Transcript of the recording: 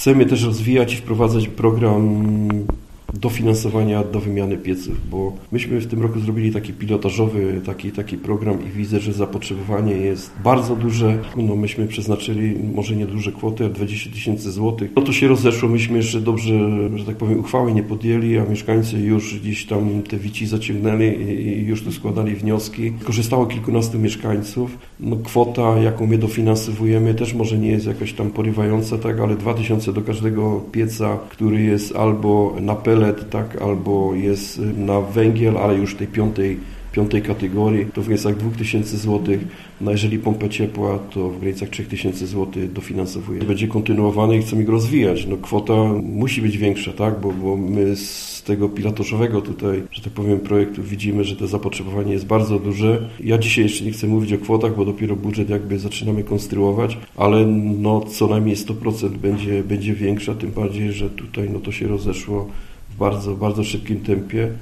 Chcemy też rozwijać i wprowadzać program dofinansowania do wymiany pieców, bo myśmy w tym roku zrobili taki pilotażowy taki program i widzę, że zapotrzebowanie jest bardzo duże. No myśmy przeznaczyli może nie duże kwoty, a 20 000 złotych. No to się rozeszło, myśmy jeszcze dobrze, że tak powiem, uchwały nie podjęli, a mieszkańcy już gdzieś tam te wici zaciągnęli i już tu składali wnioski. Korzystało kilkunastu mieszkańców. No kwota, jaką my dofinansowujemy, też może nie jest jakaś tam porywająca, tak, ale 2000 do każdego pieca, który jest albo na pelet, tak, albo jest na węgiel, ale już tej piątej kategorii, to w granicach 2000 zł. No jeżeli pompę ciepła, to w granicach 3000 zł dofinansowuje. Będzie kontynuowane i chcemy go rozwijać. No kwota musi być większa, tak, bo my z tego pilotażowego tutaj, że tak powiem, projektu widzimy, że to zapotrzebowanie jest bardzo duże. Ja dzisiaj jeszcze nie chcę mówić o kwotach, bo dopiero budżet jakby zaczynamy konstruować, ale no co najmniej 100% będzie większa, tym bardziej, że tutaj no to się rozeszło w bardzo, bardzo szybkim tempie.